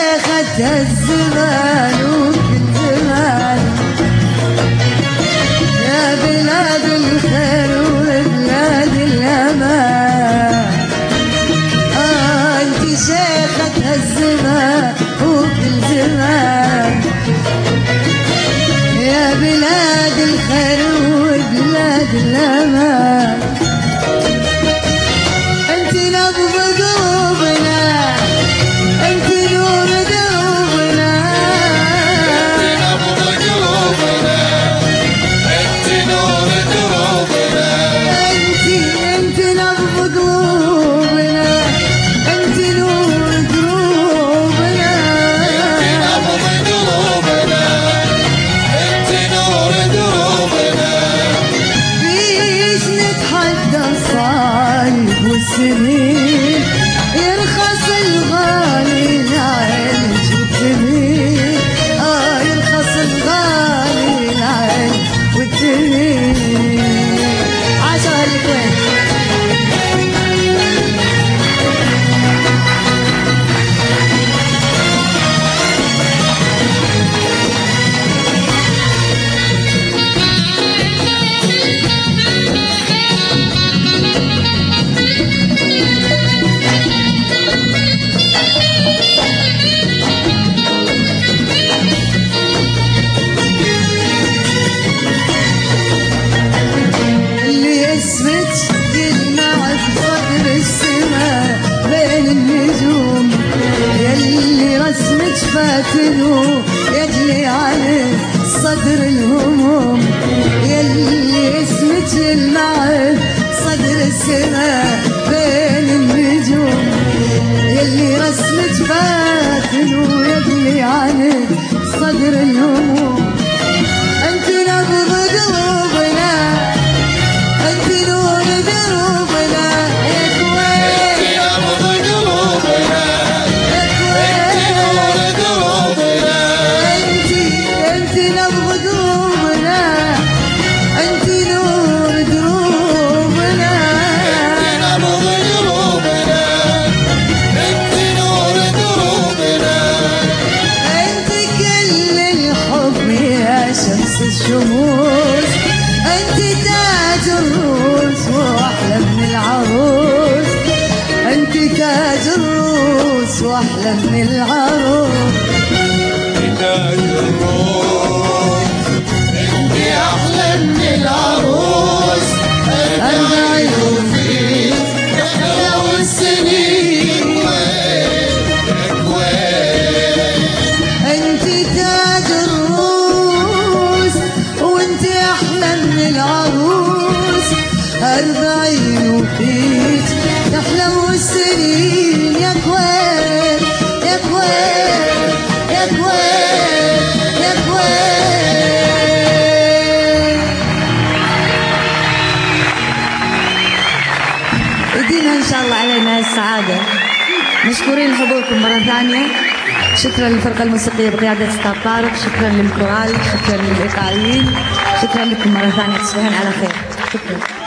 شيختها الزمان وكل زمان يا بلاد الخير وبلاد الأمان. انت شيختها الزمان وكل زمان يا بلاد الخير وبلاد الأمان. انت نبض قلوبنا انت نور دربنا انت نبض قلوبنا انت نور دروبنا انت نبض قلوبنا انت نور دروبنا انت نبض قلوبنا انت نور دروبنا. ليش نتحدى الصعيب والسنين يرخص الغالي العين والثمين يرخص الغالي العين والثمين. عاشها لك وين اللي اسمك يلمع في صدر السماء بين النجوم يلي رسمك فاتنه يجلي عليه صدر الهموم يلي اسمك يلمع في صدر السماء بين النجوم يلي رسمك فاتنه يجلي عليه صدر الهموم. انت نبض قلوبنا انت نور دروبنا يا كويت انت نبض قلوبنا يا انت نور كويت دروبنا انت نبض قلوبنا انت نور دروبنا انت نبض قلوبنا انت نور دروبنا. انت كل الحب يا شمس الشموس انت تاج الروس واحلى من العروس انت تاج الروس واحلى من العروس. تاج الروس انت احلى من العروس ارجعي وفيك تحلى السنين وين انت تاج الروس وانت احلى من العروس 40 وفيك تحلم السنين يا كويت يا كويت يا كويت يا كويت. ادينا ان شاء الله علينا السعاده. مشكورين لحضوركم مره ثانيه. شكرا للفرقه الموسيقيه بقياده استاذ طارق، شكرا للكورال، شكرا للايقاعيين، شكرا لكم مره ثانيه. تصبحون على خير. شكرا.